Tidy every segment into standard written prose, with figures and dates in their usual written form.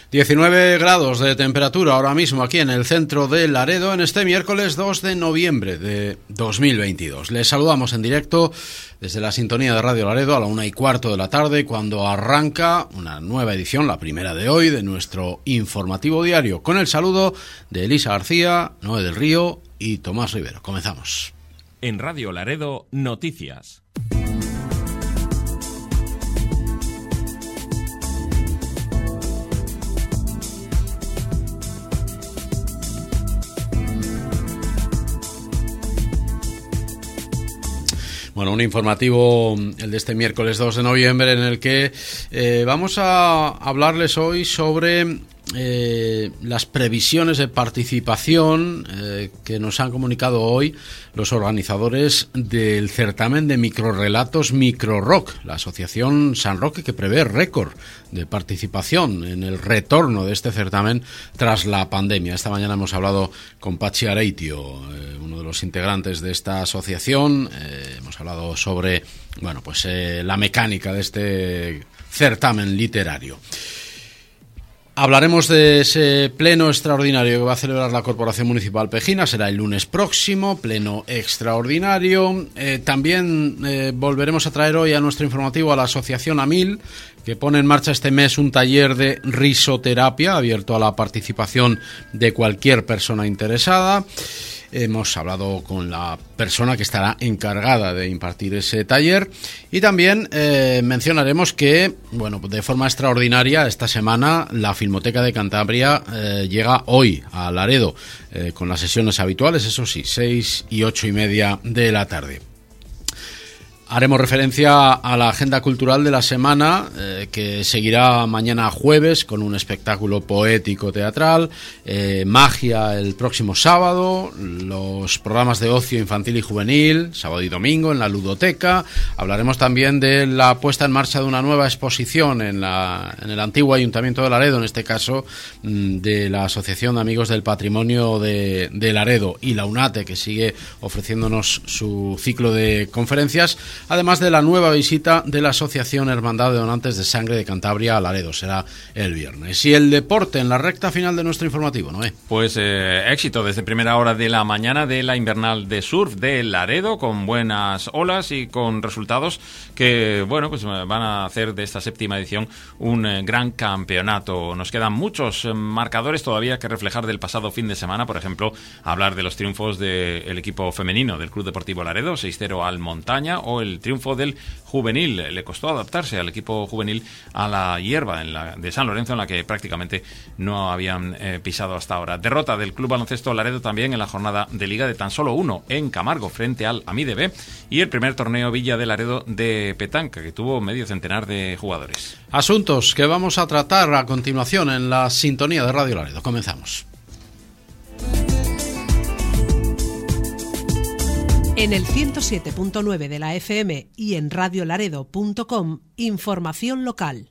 19 grados de temperatura ahora mismo aquí en el centro de Laredo en este miércoles 2 de noviembre de 2022. Les saludamos en directo desde la sintonía de Radio Laredo a la 1:15 de la tarde cuando arranca una nueva edición, la primera de hoy, de nuestro informativo diario, con el saludo de Elisa García, Noé del Río y Tomás Rivero. Comenzamos. En Radio Laredo, noticias. Bueno, un informativo, el de este miércoles 2 de noviembre, en el que vamos a hablarles hoy sobre las previsiones de participación que nos han comunicado hoy los organizadores del certamen de microrrelatos Microrock, la asociación San Roque, que prevé récord de participación en el retorno de este certamen tras la pandemia. Esta mañana hemos hablado con Patxi Areitio, uno de los integrantes de esta asociación. Hemos hablado sobre la mecánica de este certamen literario. Hablaremos de ese pleno extraordinario que va a celebrar la Corporación Municipal Pejina. Será el lunes próximo, pleno extraordinario. También volveremos a traer hoy a nuestro informativo a la Asociación AMIL, que pone en marcha este mes un taller de risoterapia abierto a la participación de cualquier persona interesada. Hemos hablado con la persona que estará encargada de impartir ese taller y también mencionaremos que, de forma extraordinaria, esta semana la Filmoteca de Cantabria llega hoy a Laredo con las sesiones habituales, eso sí, 6 y 8:30 de la tarde. Haremos referencia a la agenda cultural de la semana, que seguirá mañana jueves con un espectáculo poético-teatral, magia el próximo sábado, los programas de ocio infantil y juvenil, sábado y domingo en la ludoteca. Hablaremos también de la puesta en marcha de una nueva exposición en el antiguo Ayuntamiento de Laredo, en este caso de la Asociación de Amigos del Patrimonio de Laredo y la UNATE, que sigue ofreciéndonos su ciclo de conferencias. Además de la nueva visita de la Asociación Hermandad de Donantes de Sangre de Cantabria a Laredo, será el viernes. Y el deporte en la recta final de nuestro informativo, ¿no? Pues éxito desde primera hora de la mañana de la invernal de surf de Laredo, con buenas olas y con resultados que, van a hacer de esta séptima edición un gran campeonato. Nos quedan muchos marcadores todavía que reflejar del pasado fin de semana, por ejemplo, hablar de los triunfos del equipo femenino del Club Deportivo Laredo, 6-0 al Montaña, o el triunfo del juvenil. Le costó adaptarse al equipo juvenil a la hierba de San Lorenzo, en la que prácticamente no habían pisado hasta ahora. Derrota del Club Baloncesto Laredo también en la jornada de Liga de tan solo 1 en Camargo frente al AMIDB, y el primer torneo Villa de Laredo de petanca, que tuvo medio centenar de jugadores. Asuntos que vamos a tratar a continuación en la sintonía de Radio Laredo. Comenzamos. En el 107.9 de la FM y en radiolaredo.com, información local.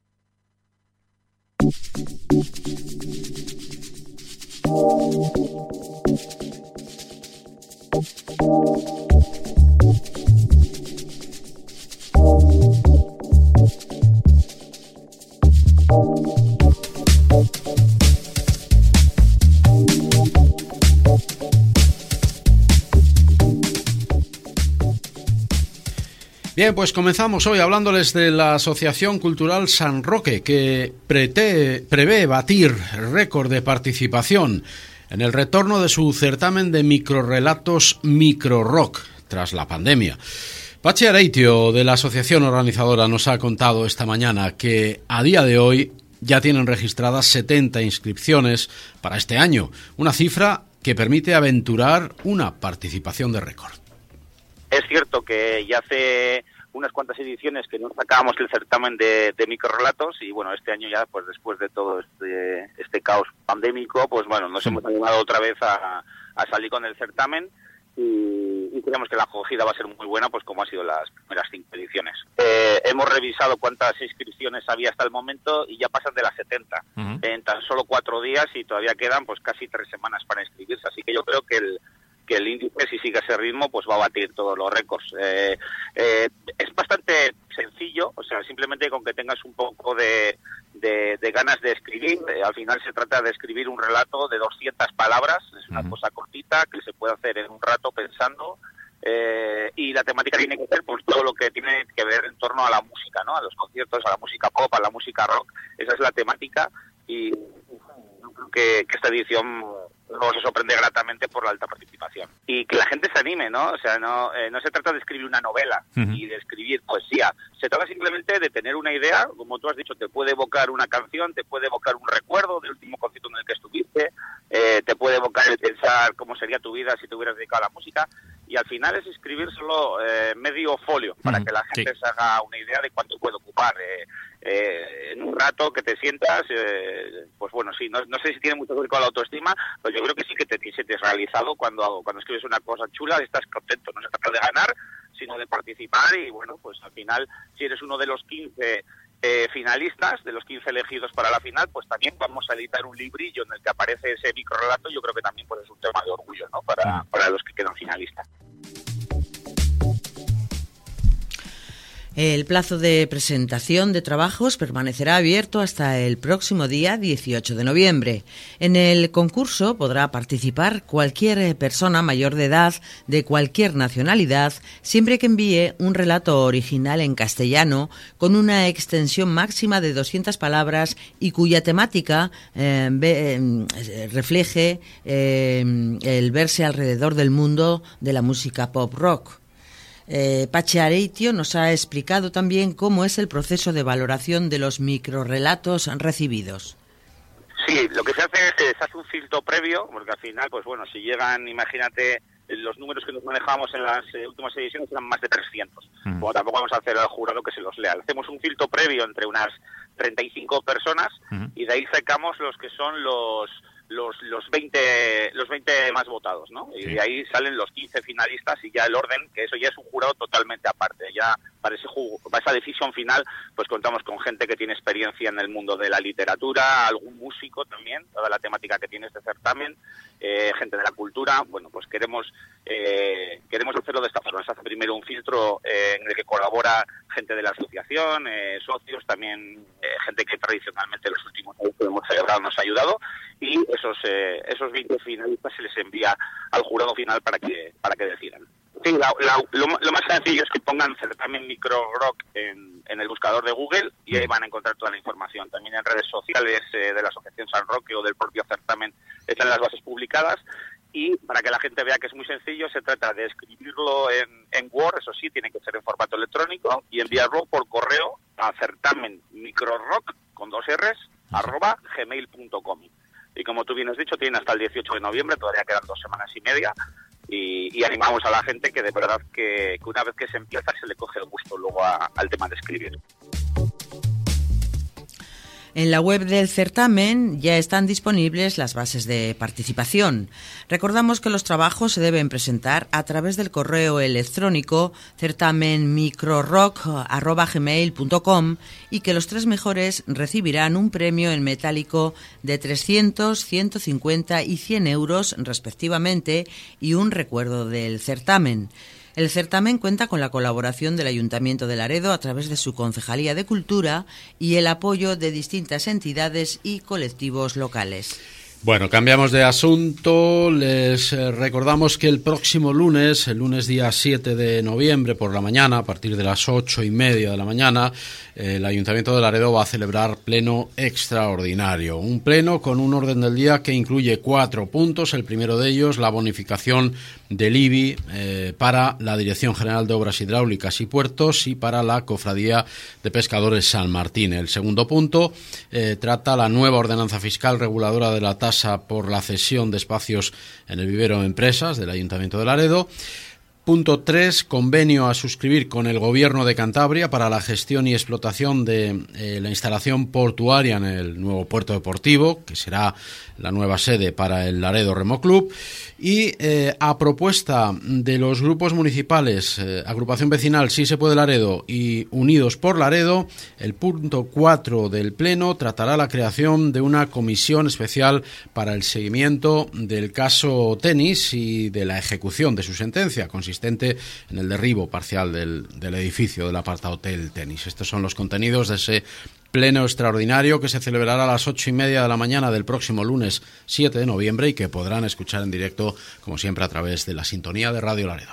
Bien, pues comenzamos hoy hablándoles de la Asociación Cultural San Roque, que prevé batir récord de participación en el retorno de su certamen de microrrelatos Microrock tras la pandemia. Patxi Areitio, de la asociación organizadora, nos ha contado esta mañana que a día de hoy ya tienen registradas 70 inscripciones para este año, una cifra que permite aventurar una participación de récord. Es cierto que ya hace unas cuantas ediciones que no sacábamos el certamen de microrrelatos y este año ya, pues después de todo este caos pandémico, nos hemos animado otra vez a salir con el certamen y creemos que la acogida va a ser muy buena, pues como ha sido las primeras 5 ediciones. Hemos revisado cuántas inscripciones había hasta el momento y ya pasan de las 70 en tan solo 4 días y todavía quedan pues casi 3 semanas para inscribirse, así que yo creo que el índice, si sigue ese ritmo, pues va a batir todos los récords. Es bastante sencillo, o sea, simplemente con que tengas un poco de ganas de escribir. Al final se trata de escribir un relato de 200 palabras, es una cosa cortita que se puede hacer en un rato pensando, y la temática tiene que ser pues todo lo que tiene que ver en torno a la música, ¿no? A los conciertos, a la música pop, a la música rock. Esa es la temática, y creo que esta edición nos sorprende gratamente por la alta participación. Y que la gente se anime, ¿no? O sea, no se trata de escribir una novela y de escribir poesía. Se trata simplemente de tener una idea, como tú has dicho, te puede evocar una canción, te puede evocar un recuerdo del último concierto en el que estuviste, te puede evocar el pensar cómo sería tu vida si te hubieras dedicado a la música. Y al final es escribir solo medio folio para que la gente se haga una idea de cuánto puede ocupar. En un rato que te sientas, pues bueno, sí, no sé si tiene mucho que ver con la autoestima, pero yo creo que sí que te sientes realizado cuando escribes una cosa chula, estás contento. No se trata de ganar, sino de participar, y bueno, pues al final, si eres uno de los 15 finalistas, de los 15 elegidos para la final, pues también vamos a editar un librillo en el que aparece ese microrelato. Yo creo que también pues es un tema de orgullo, ¿no? Para los que quedan finalistas. El plazo de presentación de trabajos permanecerá abierto hasta el próximo día 18 de noviembre. En el concurso podrá participar cualquier persona mayor de edad de cualquier nacionalidad, siempre que envíe un relato original en castellano con una extensión máxima de 200 palabras y cuya temática refleje el verse alrededor del mundo de la música pop rock. Patxi Areitio nos ha explicado también cómo es el proceso de valoración de los microrelatos recibidos. Sí, lo que se hace es que se hace un filtro previo, porque al final, pues bueno, si llegan, imagínate, los números que nos manejábamos en las últimas ediciones eran más de 300. Como tampoco vamos a hacer al jurado que se los lea. Hacemos un filtro previo entre unas 35 personas y de ahí sacamos los que son los 20 más votados, ¿no? Y de ahí salen los 15 finalistas, y ya el orden, que eso ya es un jurado totalmente aparte. Ya para esa decisión final, pues contamos con gente que tiene experiencia en el mundo de la literatura, algún músico también, toda la temática que tiene este certamen, gente de la cultura. Bueno, pues queremos hacerlo de esta forma. Se hace primero un filtro en el que colabora gente de la asociación, socios, también gente que tradicionalmente los últimos años que hemos celebrado nos ha ayudado, y esos 20 finalistas se les envía al jurado final para que decidan. Sí, lo más sencillo es que pongan certamen micro rock en el buscador de Google, y ahí van a encontrar toda la información. También en redes sociales de la Asociación San Roque o del propio certamen están las bases publicadas. Y para que la gente vea que es muy sencillo, se trata de escribirlo en Word, eso sí, tiene que ser en formato electrónico, y enviarlo por correo a certamenmicrorock, con 2 R's, @gmail.com. Y como tú bien has dicho, tienen hasta el 18 de noviembre, todavía quedan 2 semanas y media, y animamos a la gente que de verdad que una vez que se empieza se le coge el gusto luego al tema de escribir. En la web del certamen ya están disponibles las bases de participación. Recordamos que los trabajos se deben presentar a través del correo electrónico certamenmicrorock@gmail.com, y que los 3 mejores recibirán un premio en metálico de 300, 150 y 100 euros respectivamente, y un recuerdo del certamen. El certamen cuenta con la colaboración del Ayuntamiento de Laredo a través de su Concejalía de Cultura y el apoyo de distintas entidades y colectivos locales. Bueno, cambiamos de asunto. Les recordamos que el próximo lunes, el lunes día 7 de noviembre por la mañana, a partir de las 8:30 de la mañana, el Ayuntamiento de Laredo va a celebrar pleno extraordinario. Un pleno con un orden del día que incluye 4 puntos. El primero de ellos, la bonificación del IBI para la Dirección General de Obras Hidráulicas y Puertos y para la Cofradía de Pescadores San Martín. El segundo punto trata la nueva ordenanza fiscal reguladora de la tasa por la cesión de espacios en el vivero de empresas del Ayuntamiento de Laredo. Punto 3, convenio a suscribir con el Gobierno de Cantabria para la gestión y explotación de la instalación portuaria en el nuevo puerto deportivo, que será la nueva sede para el Laredo Remo Club. Y a propuesta de los grupos municipales, Agrupación Vecinal Sí se puede Laredo y Unidos por Laredo, el punto 4 del Pleno tratará la creación de una comisión especial para el seguimiento del caso Tenis y de la ejecución de su sentencia, consistente en el derribo parcial del edificio del apartahotel Tenis. Estos son los contenidos de ese Pleno extraordinario que se celebrará a las 8:30 de la mañana del próximo lunes 7 de noviembre y que podrán escuchar en directo, como siempre, a través de la sintonía de Radio Laredo.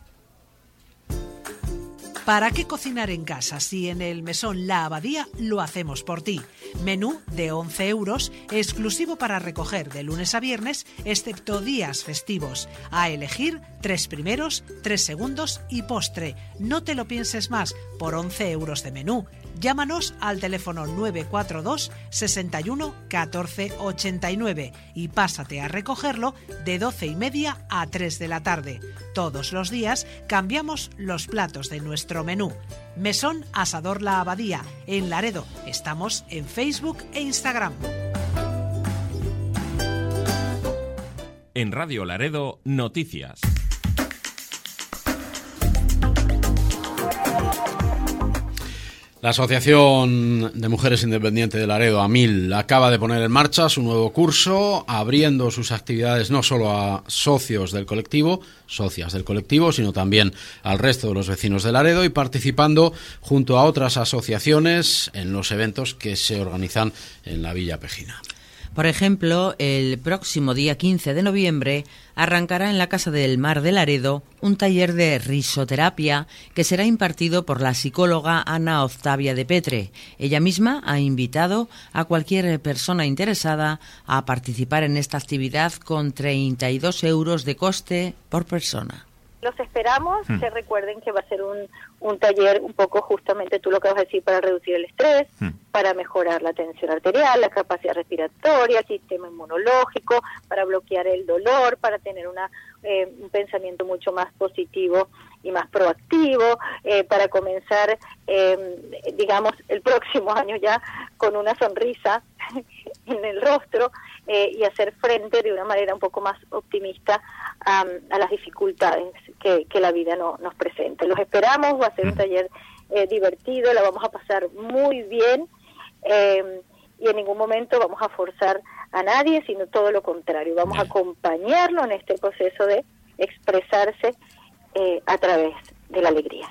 ¿Para qué cocinar en casa si en el mesón La Abadía lo hacemos por ti? Menú de 11 euros, exclusivo para recoger de lunes a viernes, excepto días festivos. A elegir 3 primeros, 3 segundos y postre. No te lo pienses más, por 11 euros de menú. Llámanos al teléfono 942 61 14 89 y pásate a recogerlo de 12:30 a 3 de la tarde. Todos los días cambiamos los platos de nuestro menú. Mesón Asador La Abadía, en Laredo. Estamos en Facebook e Instagram. En Radio Laredo, noticias. La Asociación de Mujeres Independientes de Laredo, AMIL, acaba de poner en marcha su nuevo curso, abriendo sus actividades no solo a socios del colectivo, socias del colectivo, sino también al resto de los vecinos de Laredo y participando junto a otras asociaciones en los eventos que se organizan en la Villa Pejina. Por ejemplo, el próximo día 15 de noviembre arrancará en la Casa del Mar de Laredo un taller de risoterapia que será impartido por la psicóloga Ana Octavia de Petre. Ella misma ha invitado a cualquier persona interesada a participar en esta actividad con 32 euros de coste por persona. Los esperamos, que recuerden que va a ser un taller un poco justamente tú lo que vas a decir para reducir el estrés, para mejorar la tensión arterial, la capacidad respiratoria, el sistema inmunológico, para bloquear el dolor, para tener un pensamiento mucho más positivo y más proactivo, para comenzar, digamos, el próximo año ya con una sonrisa en el rostro y hacer frente de una manera un poco más optimista a las dificultades que la vida nos presenta. Los esperamos, va a ser un taller divertido, la vamos a pasar muy bien y en ningún momento vamos a forzar a nadie, sino todo lo contrario, vamos a acompañarlo en este proceso de expresarse a través de la alegría.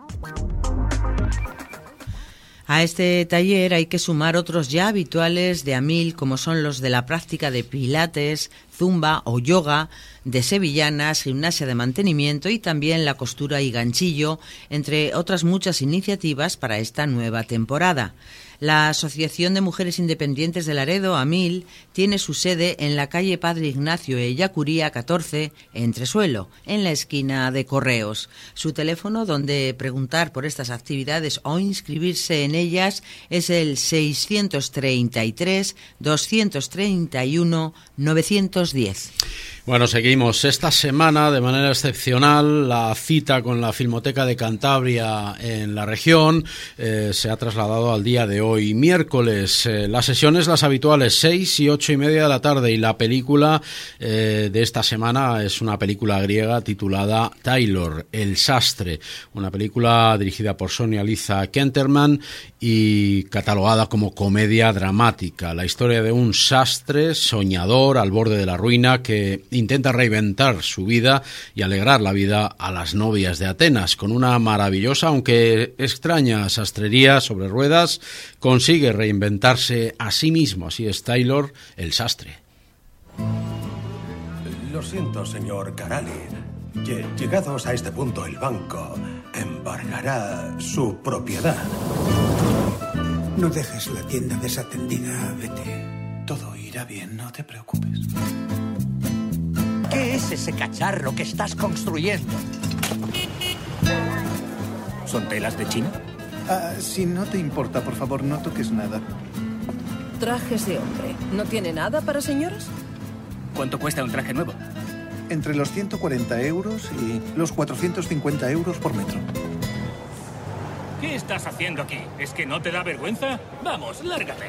A este taller hay que sumar otros ya habituales de AMIL, como son los de la práctica de pilates, zumba o yoga, de sevillanas, gimnasia de mantenimiento y también la costura y ganchillo, entre otras muchas iniciativas para esta nueva temporada. La Asociación de Mujeres Independientes de Laredo, AMIL, tiene su sede en la calle Padre Ignacio Ellacuría 14, Entresuelo, en la esquina de Correos. Su teléfono donde preguntar por estas actividades o inscribirse en ellas es el 633 231 910. Bueno, seguimos. Esta semana, de manera excepcional, la cita con la Filmoteca de Cantabria en la región se ha trasladado al día de hoy, miércoles. Las sesiones, las habituales, 6 y 8:30 de la tarde, y la película de esta semana es una película griega titulada Taylor, El Sastre, una película dirigida por Sonia Liza Kenterman y catalogada como comedia dramática. La historia de un sastre soñador al borde de la ruina que intenta reinventar su vida y alegrar la vida a las novias de Atenas. Con una maravillosa, aunque extraña sastrería sobre ruedas, consigue reinventarse a sí mismo. Así es Taylor, el sastre. Lo siento, señor Carali. Llegados a este punto, el banco embargará su propiedad. No dejes la tienda desatendida, vete. Todo irá bien, no te preocupes. ¿Qué es ese cacharro que estás construyendo? ¿Son telas de China? Si no te importa, por favor, no toques nada. Trajes de hombre. ¿No tiene nada para señoras? ¿Cuánto cuesta un traje nuevo? Entre los 140 euros y los 450 euros por metro. ¿Qué estás haciendo aquí? ¿Es que no te da vergüenza? Vamos, lárgate.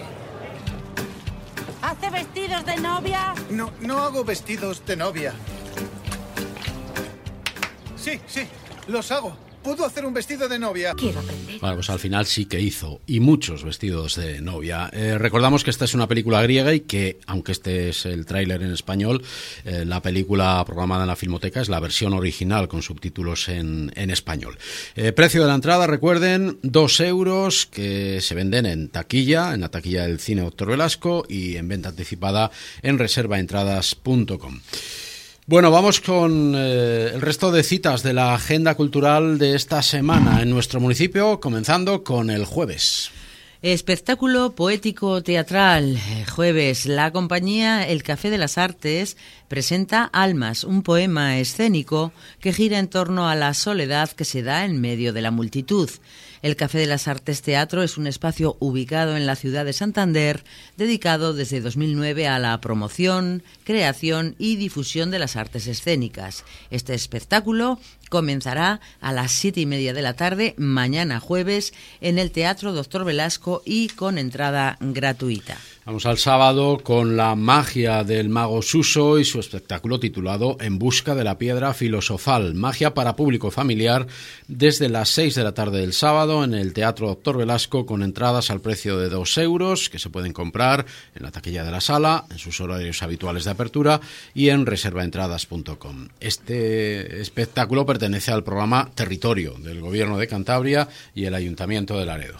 ¿Hace vestidos de novia? No hago vestidos de novia. Sí, los hago. puedo hacer un vestido de novia. Quiero aprender. Bueno, pues al final sí que hizo, y muchos vestidos de novia. Recordamos que esta es una película griega y que, aunque este es el tráiler en español, la película programada en la Filmoteca es la versión original con subtítulos en español. Precio de la entrada, recuerden, 2 euros, que se venden en la taquilla del Cine Doctor Velasco, y en venta anticipada en reservaentradas.com. Bueno, vamos con el resto de citas de la agenda cultural de esta semana en nuestro municipio, comenzando con el jueves. Espectáculo poético teatral. Jueves, la compañía El Café de las Artes presenta Almas, un poema escénico que gira en torno a la soledad que se da en medio de la multitud. El Café de las Artes Teatro es un espacio ubicado en la ciudad de Santander, dedicado desde 2009 a la promoción, creación y difusión de las artes escénicas. Este espectáculo comenzará a las 7:30 de la tarde, mañana jueves, en el Teatro Doctor Velasco y con entrada gratuita. Vamos al sábado con la magia del mago Suso y su espectáculo titulado En busca de la piedra filosofal. Magia para público familiar desde las 6 de la tarde del sábado en el Teatro Doctor Velasco, con entradas al precio de 2 euros que se pueden comprar en la taquilla de la sala, en sus horarios habituales de apertura y en reservaentradas.com. Este espectáculo pertenece al programa Territorio del Gobierno de Cantabria y el Ayuntamiento de Laredo.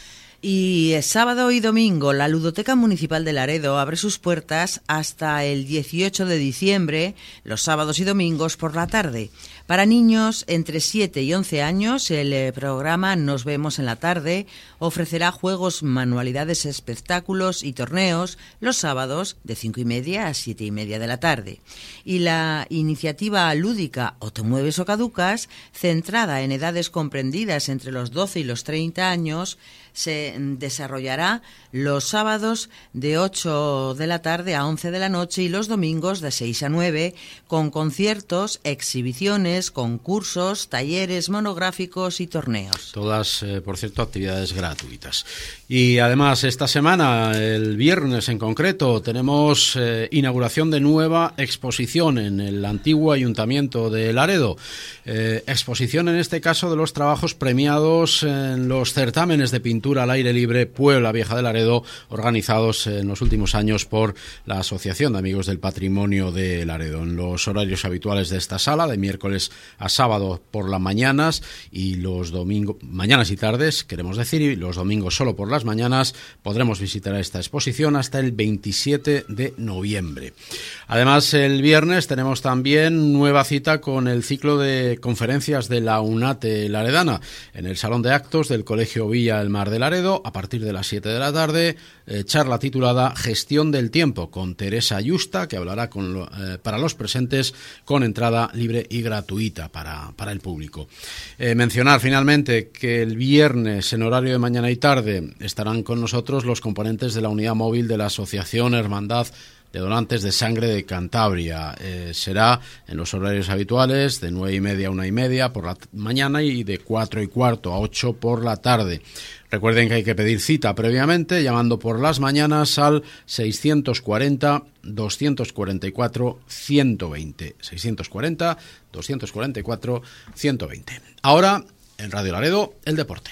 Y sábado y domingo, la Ludoteca Municipal de Laredo abre sus puertas hasta el 18 de diciembre, los sábados y domingos por la tarde. Para niños entre 7 y 11 años, el programa Nos vemos en la tarde ofrecerá juegos, manualidades, espectáculos y torneos los sábados de 5:30 a 7:30 de la tarde. Y la iniciativa lúdica O te mueves o caducas, centrada en edades comprendidas entre los 12 y los 30 años, se desarrollará los sábados de 8 de la tarde a 11 de la noche y los domingos de 6 a 9, con conciertos, exhibiciones, concursos, talleres monográficos y torneos. Todas, por cierto, actividades gratuitas. Y además, esta semana, el viernes en concreto, tenemos inauguración de nueva exposición en el antiguo Ayuntamiento de Laredo. Exposición, en este caso, de los trabajos premiados en los certámenes de pintura al aire libre Puebla Vieja de Laredo, organizados en los últimos años por la Asociación de Amigos del Patrimonio de Laredo, en los horarios habituales de esta sala, de miércoles a sábado por las mañanas y los domingos, mañanas y tardes, queremos decir, y los domingos solo por las mañanas. Podremos visitar esta exposición hasta el 27 de noviembre. Además, el viernes tenemos también nueva cita con el ciclo de conferencias de la UNATE Laredana en el Salón de Actos del Colegio Villa El Mar de Laredo, a partir de las 7 de la tarde, charla titulada Gestión del Tiempo, con Teresa Yusta, que hablará para los presentes con entrada libre y gratuita para el público. Mencionar finalmente que el viernes, en horario de mañana y tarde, estarán con nosotros los componentes de la unidad móvil de la Asociación Hermandad de Donantes de Sangre de Cantabria. Será en los horarios habituales, de 9:30 a 1:30 por la mañana y de 4:15 a 8 por la tarde. Recuerden que hay que pedir cita previamente llamando por las mañanas al 640-244-120. 640-244-120. Ahora, en Radio Laredo, el deporte.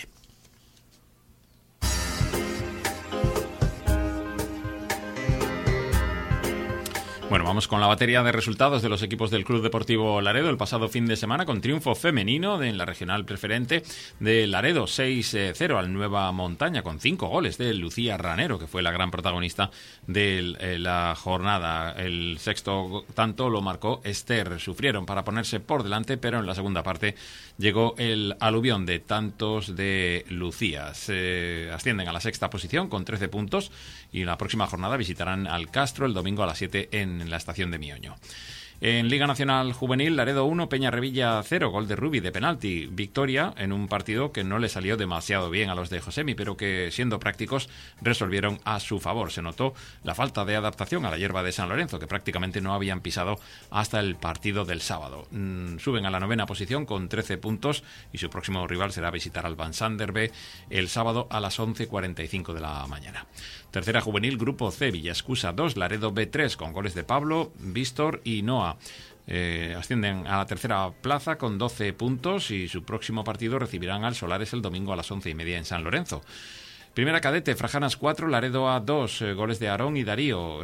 Bueno, vamos con la batería de resultados de los equipos del Club Deportivo Laredo el pasado fin de semana, con triunfo femenino en la regional preferente de Laredo, 6-0 al Nueva Montaña, con 5 goles de Lucía Ranero, que fue la gran protagonista de la jornada. El sexto tanto lo marcó Esther. Sufrieron para ponerse por delante, pero en la segunda parte llegó el aluvión de tantos de Lucía. Se ascienden a la sexta posición con 13 puntos y en la próxima jornada visitarán al Castro el domingo a las 7 en la estación de Mioño. En Liga Nacional Juvenil, Laredo 1, Peñarrevilla 0, gol de Rubi de penalti. Victoria en un partido que no le salió demasiado bien a los de Josemi, pero que, siendo prácticos, resolvieron a su favor. Se notó la falta de adaptación a la hierba de San Lorenzo, que prácticamente no habían pisado hasta el partido del sábado. Suben a la 9ª posición con 13 puntos y su próximo rival será visitar al Van Sander B el sábado a las 11:45 de la mañana. Tercera Juvenil, Grupo C, Villascusa 2, Laredo B3, con goles de Pablo, Víctor y Noa. ascienden a la tercera plaza con 12 puntos y su próximo partido recibirán al Solares el domingo a las 11:30 en San Lorenzo. Primera cadete, Frajanas 4, Laredo A 2, goles de Aarón y Darío,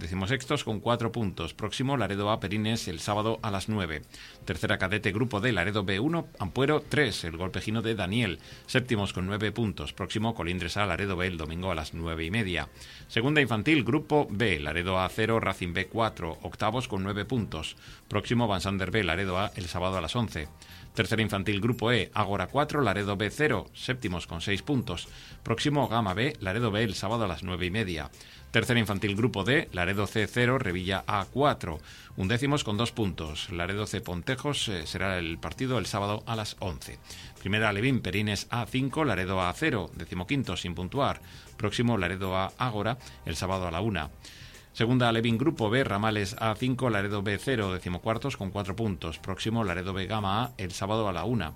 16º con 4 puntos. Próximo, Laredo A Perines el sábado a las 9. Tercera cadete, Grupo D, Laredo B1, Ampuero 3, el gol pejino de Daniel. Séptimos con 9 puntos. Próximo, Colindres A, Laredo B el domingo a las 9:30. Segunda infantil, Grupo B, Laredo A 0, Racing B 4, octavos con 9 puntos. Próximo, Vansander B, Laredo A el sábado a las 11. Tercera infantil, Grupo E, Ágora 4, Laredo B 0, séptimos con 6 puntos. Próximo, Gama B, Laredo B el sábado a las 9:30. Tercera infantil, Grupo D, Laredo C 0, Revilla A 4, undécimos con 2 puntos. Laredo C Pontejos será el partido el sábado a las 11. Primera Alevín, Perines A 5, Laredo A 0, decimoquinto sin puntuar. Próximo, Laredo A Ágora el sábado a la 1. Segunda Alevín Grupo B, Ramales A5, Laredo B 0, decimocuartos con 4 puntos. Próximo, Laredo B Gama A el sábado a la 1.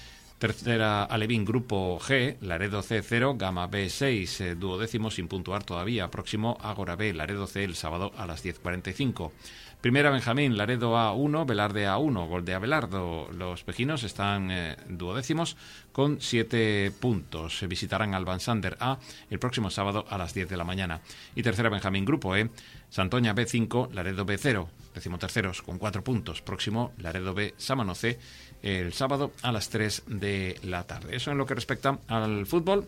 Tercera Alevín Grupo G, Laredo C 0, Gama B 6, duodécimo sin puntuar todavía. Próximo, Ágora B, Laredo C el sábado a las 10:45. Primera Benjamín, Laredo A1, Velarde A1, gol de Abelardo. Los pejinos están duodécimos con 7 puntos. Visitarán al Vansander A el próximo sábado a las 10 de la mañana. Y tercera Benjamín Grupo E, Santoña B5, Laredo B0, decimoterceros con 4 puntos. Próximo, Laredo B Sámano C el sábado a las 3 de la tarde. Eso en lo que respecta al fútbol.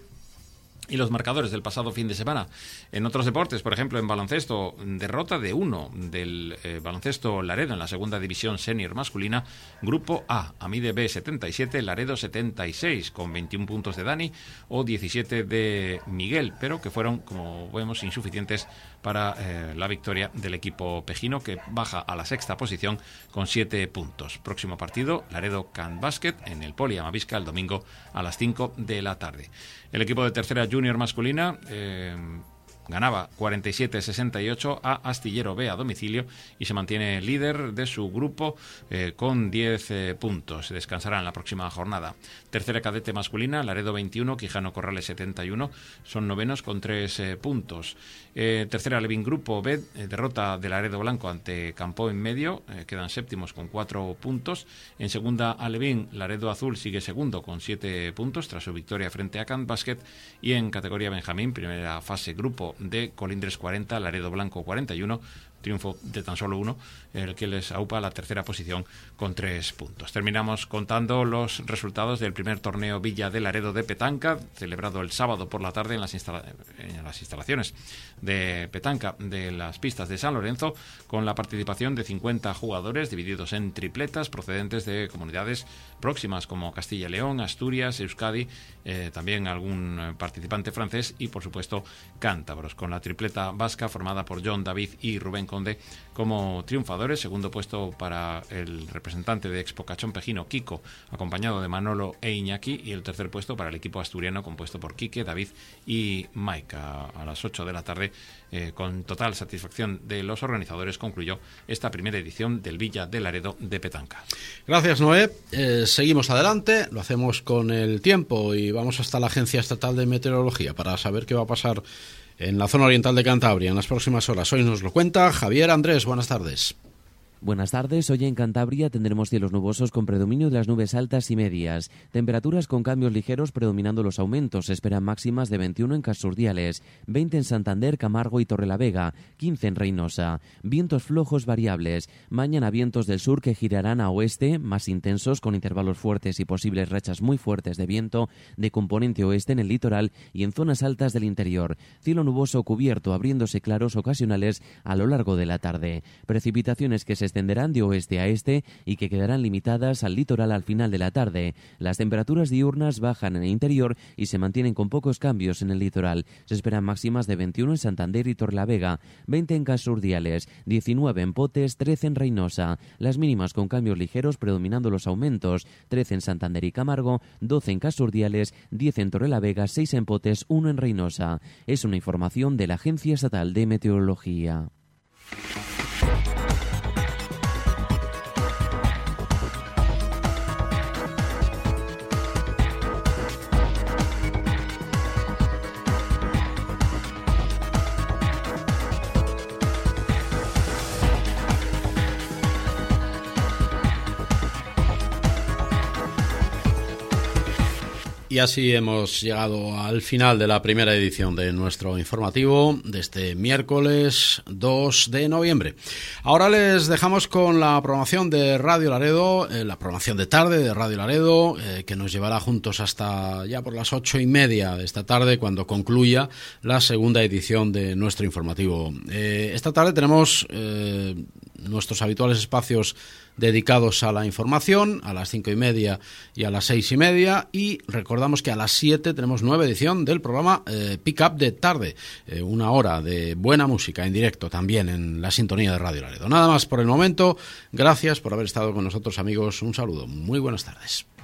Y los marcadores del pasado fin de semana. En otros deportes, por ejemplo, en baloncesto, derrota de 1 del baloncesto Laredo en la segunda división senior masculina. Grupo A, Amide B 77, Laredo 76, con 21 puntos de Dani o 17 de Miguel, pero que fueron, como vemos, insuficientes para la victoria del equipo pejino, que baja a la sexta posición con 7 puntos. Próximo partido, Laredo Can Basket en el Poli Amavisca el domingo a las 5 de la tarde. El equipo de tercera junior masculina ganaba 47-68 a Astillero B a domicilio y se mantiene líder de su grupo con 10 puntos. Descansará en la próxima jornada. Tercera cadete masculina, Laredo 21, Quijano Corrales 71, son novenos con 3 puntos. Tercera Alevín Grupo B, derrota de Laredo Blanco ante Campo en medio, quedan séptimos con 4 puntos. En segunda Alevín, Laredo Azul sigue segundo con 7 puntos tras su victoria frente a Can Basket. Y en categoría Benjamín, primera fase grupo de Colindres 40, Laredo Blanco 41, triunfo de tan solo 1, el que les aupa la tercera posición con 3 puntos. Terminamos contando los resultados del primer torneo Villa de Laredo de petanca, celebrado el sábado por la tarde en las instalaciones de petanca de las pistas de San Lorenzo, con la participación de 50 jugadores divididos en tripletas procedentes de comunidades próximas como Castilla y León, Asturias, Euskadi, también algún participante francés y, por supuesto, cántabros, con la tripleta vasca formada por John, David y Rubén Conde como triunfadores. Segundo puesto para el representante de Expo Cachón Pejino, Kiko, acompañado de Manolo e Iñaki, y el tercer puesto para el equipo asturiano compuesto por Quique, David y Maika. A las 8 de la tarde, con total satisfacción de los organizadores, concluyó esta primera edición del Villa de Laredo de petanca. Gracias, Noé. Seguimos adelante, lo hacemos con el tiempo y vamos hasta la Agencia Estatal de Meteorología para saber qué va a pasar en la zona oriental de Cantabria en las próximas horas. Hoy nos lo cuenta Javier Andrés. Buenas tardes. Buenas tardes. Hoy en Cantabria tendremos cielos nubosos con predominio de las nubes altas y medias. Temperaturas con cambios ligeros predominando los aumentos. Se esperan máximas de 21 en Casurdiales, 20 en Santander, Camargo y Torrelavega, 15 en Reynosa. Vientos flojos variables. Mañana vientos del sur que girarán a oeste, más intensos con intervalos fuertes y posibles rachas muy fuertes de viento de componente oeste en el litoral y en zonas altas del interior. Cielo nuboso cubierto, abriéndose claros ocasionales a lo largo de la tarde. Precipitaciones que se extenderán de oeste a este y que quedarán limitadas al litoral al final de la tarde. Las temperaturas diurnas bajan en el interior y se mantienen con pocos cambios en el litoral. Se esperan máximas de 21 en Santander y Torrelavega, 20 en Casurdiales, 19 en Potes, 13 en Reynosa. Las mínimas con cambios ligeros predominando los aumentos, 13 en Santander y Camargo, 12 en Casurdiales, 10 en Torrelavega, 6 en Potes, 1 en Reynosa. Es una información de la Agencia Estatal de Meteorología. Y así hemos llegado al final de la primera edición de nuestro informativo de este miércoles 2 de noviembre. Ahora les dejamos con la programación de Radio Laredo, la programación de tarde de Radio Laredo, que nos llevará juntos hasta ya por las 8:30 de esta tarde, cuando concluya la segunda edición de nuestro informativo. Esta tarde tenemos nuestros habituales espacios dedicados a la información, a las 5:30 y a las 6:30, y recordamos que a las 7 tenemos nueva edición del programa Pick Up de tarde, una hora de buena música en directo también en la sintonía de Radio Laredo. Nada más por el momento, gracias por haber estado con nosotros, amigos, un saludo, muy buenas tardes.